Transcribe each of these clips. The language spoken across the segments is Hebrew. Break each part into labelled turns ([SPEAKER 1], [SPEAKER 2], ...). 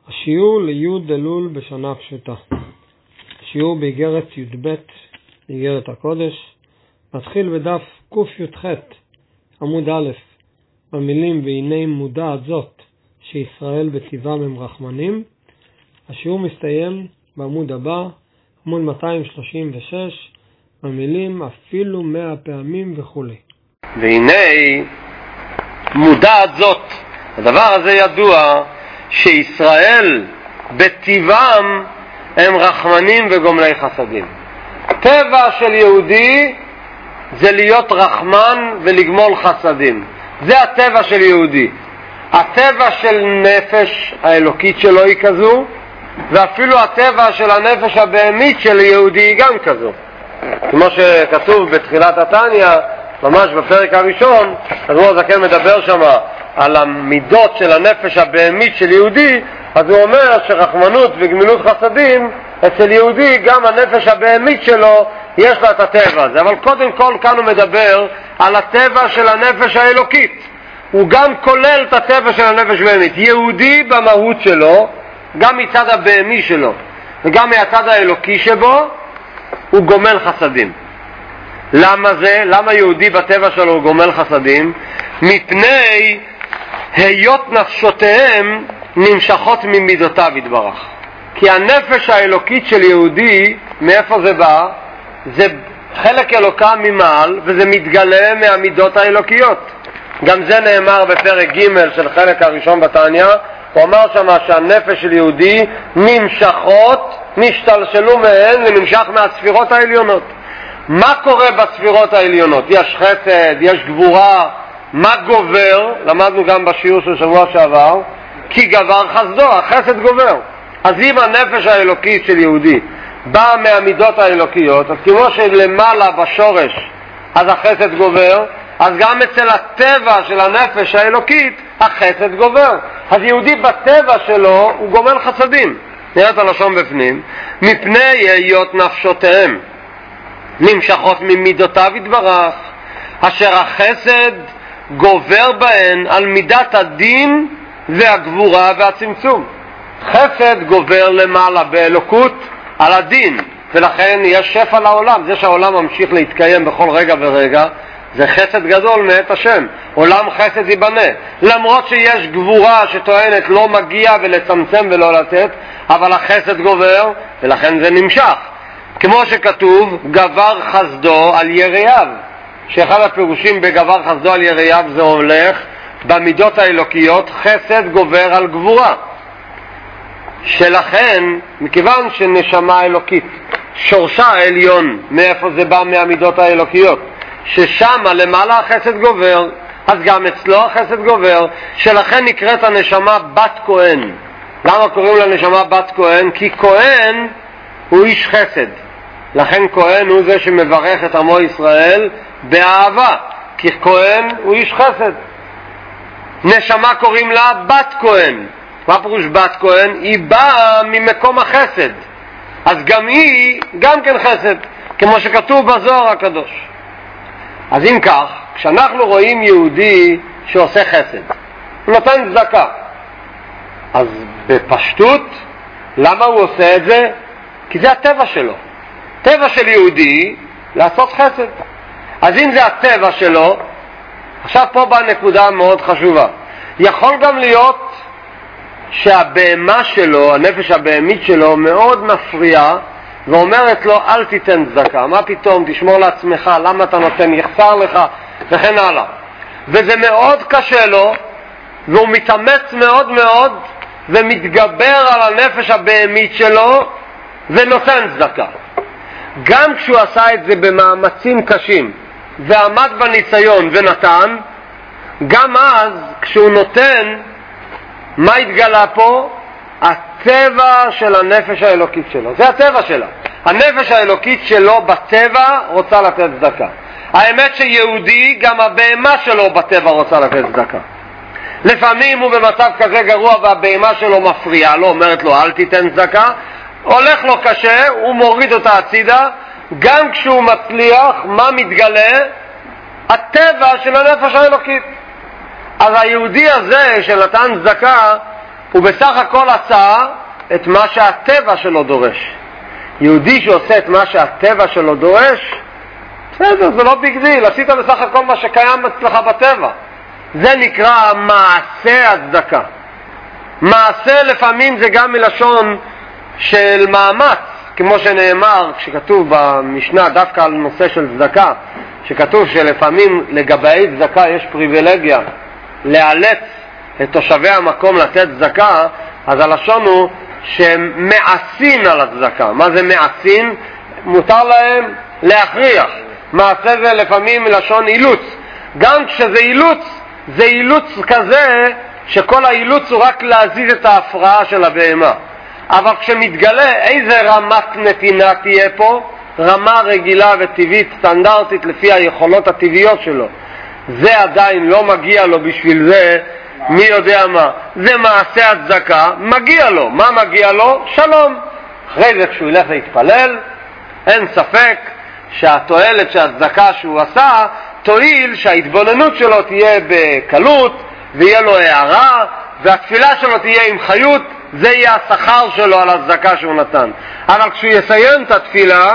[SPEAKER 1] השיעור לי' אלול בשנה פשוטה. שיעור באיגרת י"ב, איגרת הקודש. נתחיל בדף קי"ח עמוד א', במילים והנה מודעת זאת שישראל בטבעם הם רחמנים. השיעור מסתיים בעמוד הבא, עמוד 236, במילים אפילו 100 פעמים וכו'.
[SPEAKER 2] והנה מודעת זאת, הדבר הזה ידוע, שישראל בטבעם הם רחמנים וגומלי חסדים. טבע של יהודי זה להיות רחמן ולגמול חסדים. זה הטבע של יהודי. הטבע של נפש האלוקית שלו היא כזו, ואפילו הטבע של הנפש הבהמית של יהודי היא גם כזו. כמו שכתוב בתחילת התניא, ממש בפרק הראשון, אדמו"ר הזקן מדבר שם על המידות של הנפש הבהמית של יהודי, אז הוא אומר שרחמנות וגמילות חסדים אצל יהודי, גם הנפש הבהמית שלו יש לה את הטבע הזה. אבל קודם כל כאן הוא מדבר על הטבע של הנפש האלוקית. הוא גם כולל את הטבע של הנפש הבהמית. יהודי במהות שלו, גם מצד הבהמי שלו וגם מהצד האלוקי שבו, הוא גומל חסדים. למה זה? למה יהודי בטבע שלו הוא גומל חסדים? מפני היות נפשותיהם נמשכות ממידותיו יתברך. כי הנפש האלוקית של יהודי, מאיפה זה בא? זה חלק אלוקה ממעל, וזה מתגלה מהמידות האלוקיות. גם זה נאמר בפרק ג' של חלק הראשון בתניא. הוא אמר שמה שהנפש של יהודי נמשכות, נשתלשלו מהן ונמשך מהספירות העליונות. מה קורה בספירות העליונות? יש חסד, יש גבורה. מה גובר? למדנו גם בשיעור של שבוע שעבר, כי גבר חסדו, החסד גובר. אז אם הנפש האלוקית של יהודי באה מהמידות האלוקיות, אז כמו שלמעלה בשורש אז החסד גובר, אז גם אצל הטבע של הנפש האלוקית החסד גובר. אז יהודי בטבע שלו הוא גומל חסדים. נראה את הלשון בפנים. מפני היות נפשותיהם נמשכות ממידותיו יתברך, אשר החסד גובר בהן על מידת הדין והגבורה והצמצום. חסד גובר למעלה באלוקות על הדין, ולכן יש שפע לעולם. זה שהעולם ממשיך להתקיים בכל רגע ורגע, זה חסד גדול מאת השם. עולם חסד ייבנה, למרות שיש גבורה שטוענת לא מגיע ולצמצם ולא לתת, אבל החסד גובר ולכן זה נמשך. כמו שכתוב, גבר חסדו על יראיו, שאחד הפירושים בגבר חסדו על יראיו זה הולך במידות האלוקיות, חסד גובר על גבורה. שלכן, מכיוון שנשמה אלוקית, שורשה העליון, מאיפה זה בא? מהמידות האלוקיות, ששם למעלה החסד גובר, אז גם אצלו החסד גובר, שלכן נקראת הנשמה בת כהן. למה קוראים לה נשמה בת כהן? כי כהן הוא איש חסד. לכן כהן הוא זה שמברך את עמו ישראל באהבה, כי כהן הוא איש חסד. נשמה קוראים לה בת כהן. מה פירוש בת כהן? היא באה ממקום החסד, אז גם היא גם כן חסד, כמו שכתוב בזוהר הקדוש. אז אם כך, כשאנחנו רואים יהודי שעושה חסד, הוא נותן צדקה, אז בפשטות למה הוא עושה את זה? כי זה הטבע שלו. טבע של יהודי לעשות חסד. אז אם זה הטבע שלו, עכשיו פה באה נקודה מאוד חשובה. יכול גם להיות שהבהמה שלו, הנפש הבהמית שלו, מאוד מפריעה ואומרת לו אל תיתן צדקה, מה פתאום, תשמור לעצמך, למה אתה נותן, יחסר לך וכן הלאה. וזה מאוד קשה לו, והוא מתאמץ מאוד מאוד ומתגבר על הנפש הבהמית שלו ונותן צדקה. גם כשהוא עשה את זה במאמצים קשים ועמד בניסיון ונתן, גם אז כשהוא נותן, מה התגלה פה? הטבע של הנפש האלוקית שלו. זה הטבע שלה. הנפש האלוקית שלו בטבע רוצה לתת צדקה. האמת שיהודי גם הבהמה שלו בטבע רוצה לתת צדקה. לפעמים הוא במצב כזה גרוע והבהמה שלו מפריעה לו, אומרת לו אל תיתן צדקה, הולך לו קשה, הוא מוריד אותה הצידה. גם כשהוא מצליח, מה מתגלה? הטבע של הנפש האלוקית. אז היהודי הזה שנתן צדקה, הוא בסך הכל עשה את מה שהטבע שלו דורש. יהודי שעושה את מה שהטבע שלו דורש, בסדר, זה לא ביג דיל, עשית בסך הכל מה שקיים אצלך בטבע. זה נקרא מעשה הצדקה. מעשה לפעמים זה גם מלשון של מאמץ, כמו שנאמר כשכתוב במשנה דווקא על נושא של צדקה, שכתוב שלפעמים לגבי צדקה יש פריבילגיה לאלץ את תושבי המקום לתת צדקה, אז הלשון הוא שמעשין על הצדקה. מה זה מעשין? מותר להם להכריח. מעשה זה לפעמים מלשון אילוץ. גם כשזה אילוץ, זה אילוץ כזה שכל האילוץ הוא רק להזיז את ההפרעה של הבהמה. אבל כשמתגלה איזה רמת נתינה תהיה פה, רמה רגילה וטבעית סטנדרטית לפי היכולות הטבעיות שלו, זה עדיין לא מגיע לו בשביל זה, מי יודע מה. זה מעשה הצדקה, מגיע לו. מה מגיע לו? שלום. אחרי זה כשהוא ילך להתפלל, אין ספק שהתועלת שהצדקה שהוא עשה תועיל שההתבוננות שלו תהיה בקלות ויהיה לו הערה והתפילה שלו תהיה עם חיות. זה יהיה השכר שלו על הצדקה שהוא נתן. אבל כשהוא יסיים את התפילה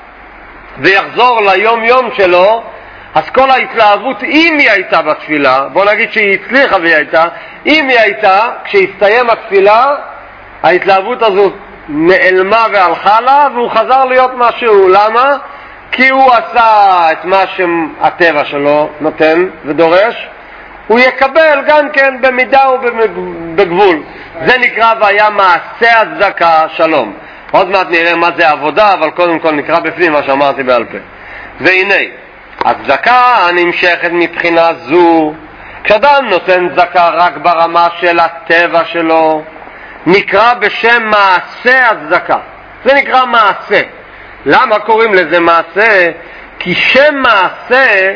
[SPEAKER 2] ויחזור ליום יום שלו, אז כל ההתלהבות, אם היא הייתה בתפילה, בוא נגיד שהיא הצליחה והיא הייתה, אם היא הייתה, כשהסתיים התפילה, ההתלהבות הזו נעלמה והלכה לה, והוא חזר להיות משהו. למה? כי הוא עשה את מה שהטבע שלו נותן ודורש, הוא יקבל גם כן במידה ובגבול. זה נקרא והיה מעשה הצדקה שלום. עוד מעט נראה מה זה עבודה, אבל קודם כל נקרא בפנים מה שאמרתי בעל פה. והנה, הצדקה הנמשכת מבחינה זו, כשאדם נותן צדקה רק ברמה של הטבע שלו, נקרא בשם מעשה הצדקה. זה נקרא מעשה. למה קוראים לזה מעשה? כי שם מעשה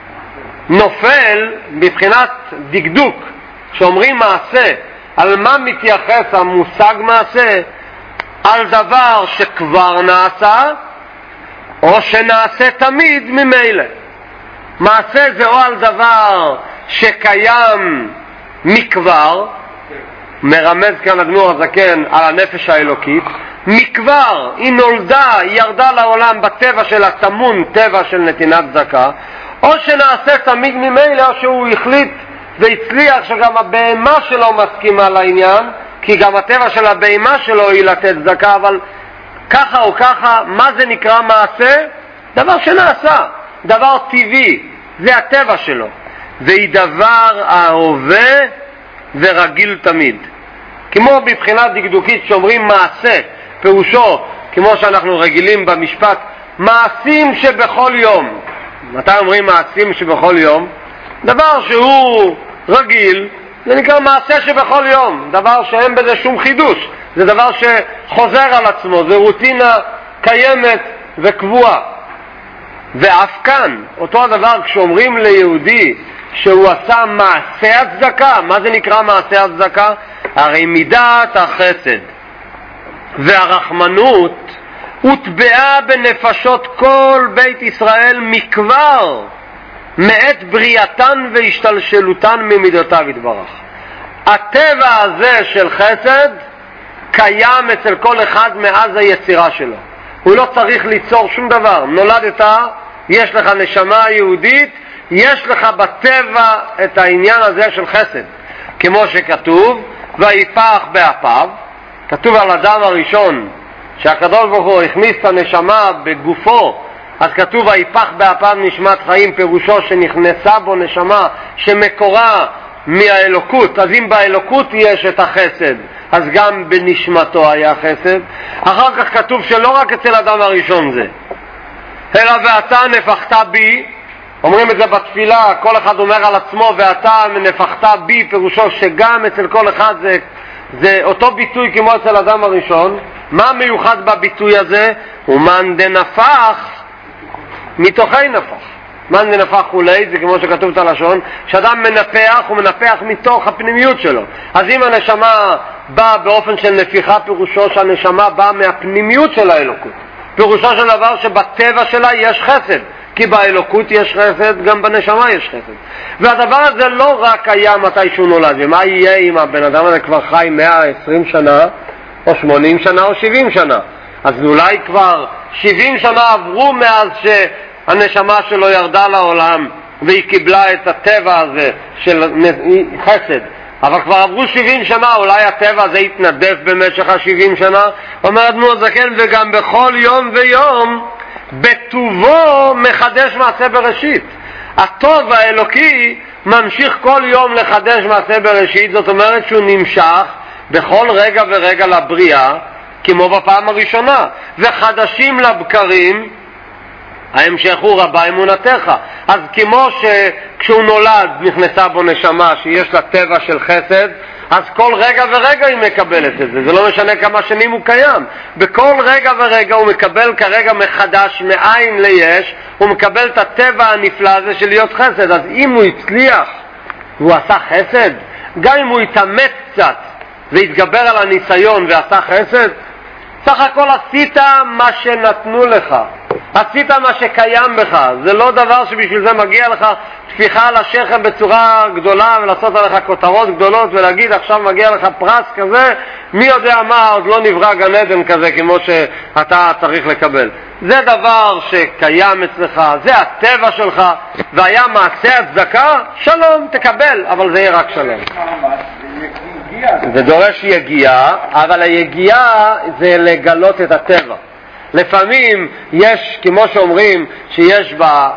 [SPEAKER 2] נופל בבחינת דקדוק. כשאומרים מעשה, על מה מתייחס המושג מעשה? על דבר שכבר נעשה או שנעשה תמיד ממילא. מעשה זה או על דבר שקיים מכבר, מרמז כאן אדמו"ר הזקן על הנפש האלוקית, מכבר היא נולדה, היא ירדה לעולם בטבע של התמון, טבע של נתינת צדקה, או שנעשה תמיד ממילא, או שהוא החליט והצליח שגם הבהמה שלו מסכימה לעניין, כי גם הטבע של הבהמה שלו היא לתת צדקה. אבל ככה או ככה, מה זה נקרא מעשה? דבר שנעשה, דבר טבעי, זה הטבע שלו, והיא דבר ההווה ורגיל תמיד. כמו בבחינת דקדוקית שאומרים מעשה, פירושו, כמו שאנחנו רגילים במשפט, מעשים שבכל יום. מתי אומרים מעשים שבכל יום? דבר שהוא רגיל, זה נקרא מעשה שבכל יום, דבר שאין בזה שום חידוש, זה דבר שחוזר על עצמו, זה רוטינה קיימת וקבועה. ואף כאן, אותו הדבר כשאומרים ליהודי שהוא עשה מעשה הצדקה, מה זה נקרא מעשה הצדקה? הרי מידת החסד והרחמנות הוטבעה בנפשות כל בית ישראל מכבר, מעת בריאתן והשתלשלותן ממידותיו יתברך. הטבע הזה של חסד קיים אצל כל אחד מאז היצירה שלו. הוא לא צריך ליצור שום דבר. נולדת, יש לך נשמה יהודית, יש לך בטבע את העניין הזה של חסד. כמו שכתוב, ויפח באפיו, כתוב על אדם הראשון, שהקדוש ברוך הוא הכניס את הנשמה בגופו, אז כתוב ויפח באפיו נשמת חיים, פירושו שנכנסה בו נשמה שמקורה מהאלוקות. אז אם באלוקות יש את החסד, אז גם בנשמתו היה חסד. אחר כך כתוב שלא רק אצל אדם הראשון זה, אלא ואתה נפחת בי, אומרים את זה בתפילה, כל אחד אומר על עצמו ואתה נפחת בי, פירושו שגם אצל כל אחד זה אותו ביטוי כמו אצל אדם הראשון. מה מיוחד בביטוי הזה? ומאן דנפח מתוכי נפח. מאן דנפח אולי, זה כמו שכתוב את הלשון, שאדם מנפח, הוא מנפח מתוך הפנימיות שלו. אז אם הנשמה באה באופן של נפיחה, פירושו שהנשמה באה מהפנימיות של האלוקות, פירושו של דבר שבטבע שלה יש חסד, כי באלוקות יש חסד, גם בנשמה יש חסד. והדבר הזה לא רק היה מתי שהוא נולד, ומה יהיה אם הבן אדם הזה כבר חי 120 שנה, או 80 שנה, או 70 שנה. אז אולי כבר 70 שנה עברו מאז שהנשמה שלו ירדה לעולם, והיא קיבלה את הטבע הזה של חסד. אבל כבר עברו 70 שנה, אולי הטבע הזה יתנדף במשך ה-70 שנה. אומר אדמו"ר הזקן, וגם בכל יום ויום בטובו מחדש מעשה בראשית. הטוב האלוקי ממשיך כל יום לחדש מעשה בראשית, זאת אומרת שהוא נמשך בכל רגע ורגע לבריאה, כמו בפעם הראשונה, וחדשים לבקרים ההמשך הוא רבה אמונתך. אז כמו שכשהוא נולד נכנסה בו נשמה שיש לה טבע של חסד, אז כל רגע ורגע היא מקבלת את זה, זה לא משנה כמה שנים הוא קיים, בכל רגע ורגע הוא מקבל כרגע מחדש מאין ליש, הוא מקבל את הטבע הנפלא הזה של להיות חסד. אז אם הוא הצליח והוא עשה חסד, גם אם הוא התאמץ קצת והתגבר על הניסיון ועשה חסד, סך הכל עשית מה שנתנו לך, עשית מה שקיים בך. זה לא דבר שבשביל זה מגיע לך תפיחה על השכם בצורה גדולה ולעשות עליך כותרות גדולות ולהגיד עכשיו מגיע לך פרס כזה, מי יודע מה, עוד לא נברא גן עדן כזה כמו שאתה צריך לקבל. זה דבר שקיים אצלך, זה הטבע שלך, והיה מעשה הצדקה, שלום, תקבל, אבל זה יהיה רק שלום. זה דורש יגיעה, אבל היגיעה זה לגלות את הטבע. לפעמים יש, כמו שאומרים, שיש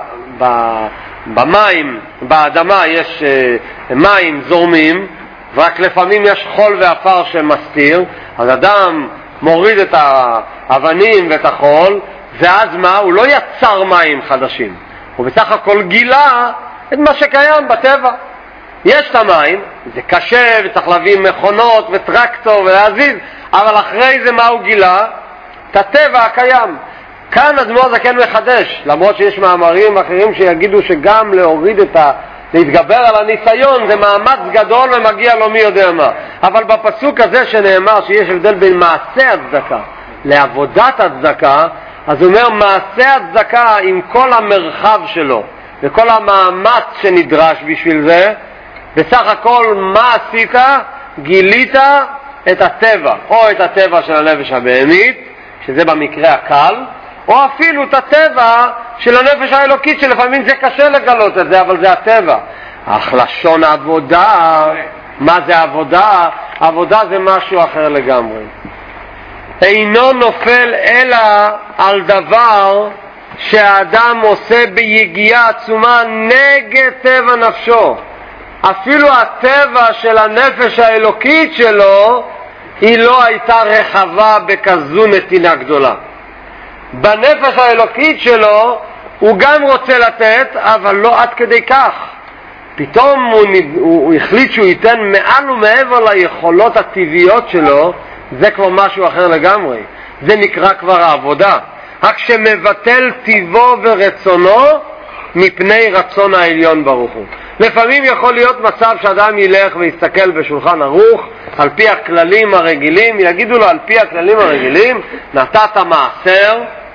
[SPEAKER 2] במים, באדמה יש מים זורמים, ורק לפעמים יש חול ואפר שמסתיר, אז אדם מוריד את האבנים ואת החול, ואז מה? הוא לא יצר מים חדשים, הוא בסך הכל גילה את מה שקיים בטבע. יש את המים, זה קשה וצריך להביא מכונות וטרקטור ולהזיז, אבל אחרי זה מה הוא גילה? את הטבע הקיים. כאן אדמו"ר הזקן מחדש, למרות שיש מאמרים אחרים שיגידו שגם להוריד להתגבר על הניסיון זה מאמץ גדול ומגיע לו מי יודע מה, אבל בפסוק הזה שנאמר שיש הבדל בין מעשה הצדקה לעבודת הצדקה, אז הוא אומר מעשה הצדקה עם כל המרחב שלו וכל המאמץ שנדרש בשביל זה, בסך הכל מה עשית? גילית את הטבע, או את הטבע של הנפש הבהמית, שזה במקרה הקל, או אפילו את הטבע של הנפש האלוקית, שלפעמים זה קשה לגלות את זה, אבל זה הטבע. אך לשון עבודה, מה זה עבודה? עבודה זה משהו אחר לגמרי. אינו נופל אלא על דבר שהאדם עושה ביגיעה עצומה נגד טבע נפשו. אפילו הטבע של הנפש האלוקית שלו היא לא הייתה רחבה בכזו נתינה גדולה. בנפש האלוקית שלו הוא גם רוצה לתת, אבל לא עד כדי כך. פתאום הוא החליט שהוא ייתן מעל ומעבר ליכולות הטבעיות שלו, זה כבר משהו אחר לגמרי. זה נקרא כבר העבודה. רק שמבטל טבעו ורצונו מפני רצון העליון ברוך הוא. לפעמים יכול להיות מצב שאדם ילך ויסתכל בשולחן ערוך על פי הכללים הרגילים, יגידו לו על פי הכללים הרגילים נתת מעשר,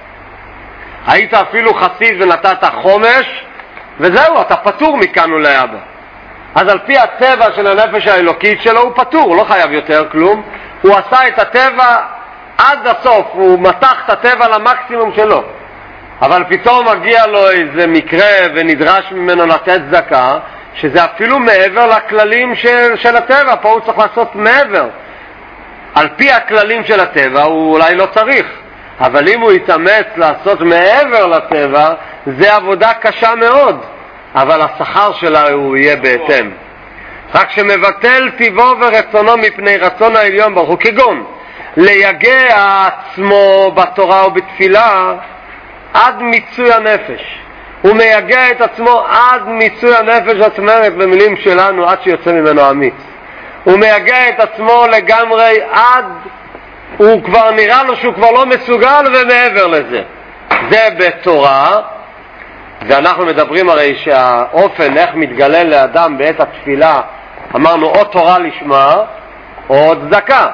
[SPEAKER 2] היית אפילו חסיד ונתת חומש, וזהו, אתה פטור מכאן ולהבא. אז על פי הטבע של הנפש האלוקית שלו הוא פטור, הוא לא חייב יותר כלום, הוא עשה את הטבע עד הסוף, הוא מתח את הטבע למקסימום שלו. אבל פתאום מגיע לו איזה מקרה ונדרש ממנו לתת צדקה, שזה אפילו מעבר לכללים של הטבע, פה הוא צריך לעשות מעבר. על פי הכללים של הטבע הוא אולי לא צריך, אבל אם הוא יתאמץ לעשות מעבר לטבע, זה עבודה קשה מאוד, אבל השכר שלה הוא יהיה בהתאם. רק שמבטל טבעו ורצונו מפני רצון העליון ברוך הוא, כגון ליגע עצמו בתורה ובתפילה עד מיצוי הנפש. הוא מייגע את עצמו עד מיצוי הנפש, זאת אומרת במילים שלנו עד שיוצא ממנו אמיץ. הוא מייגע את עצמו לגמרי עד הוא כבר נראה לו שהוא כבר לא מסוגל ומעבר לזה. זה בתורה, ואנחנו מדברים הרי שהאופן איך מתגלה לאדם בעת התפילה, אמרנו או תורה לשמה או צדקה.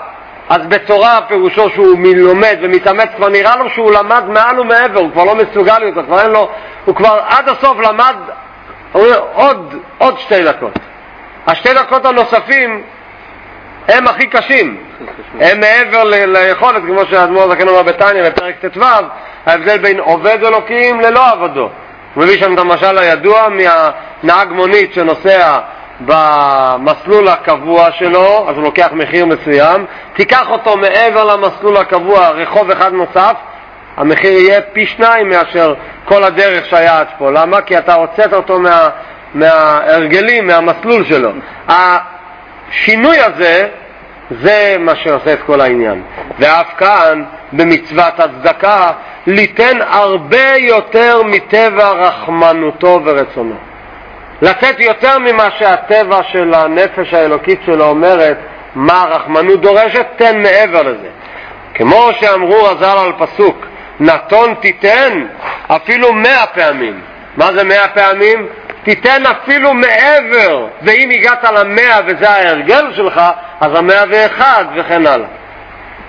[SPEAKER 2] אז בתורה פירושו שהוא לומד ומתאמץ, כבר נראה לו שהוא למד מעל ומעבר, הוא כבר לא מסוגל יותר, כבר אין לו, הוא כבר עד הסוף למד עוד 2 דקות. 2 דקות הנוספים הם הכי קשים, הם מעבר ליכולת, כמו שהאדמו"ר הזקן אומר בתניא בפרק ט"ו, ההבדל בין עובד אלוקים ללא עבדו. הוא מביא שם את המשל הידוע מהנהג מונית שנוסע במסלול הקבוע שלו, אז הוא לוקח מחיר מסוים, תיקח אותו מעבר למסלול הקבוע, רחוב אחד נוסף, המחיר יהיה פי 2 מאשר כל הדרך שהיה עד פה. למה? כי אתה הוצאת אותו מההרגלים, מהמסלול שלו. השינוי הזה, זה מה שעושה את כל העניין. ואף כאן, במצוות הצדקה, ליתן הרבה יותר מטבע רחמנותו ורצונו. לתת יותר ממה שהטבע של הנפש האלוקית שלו אומרת, מה הרחמנות דורשת, תן מעבר לזה. כמו שאמרו רז"ל על פסוק, נתון תיתן אפילו 100 פעמים. מה זה 100 פעמים? תיתן אפילו מעבר, ואם הגעת ל100 וזה ההרגל שלך, אז 101 וכן הלאה.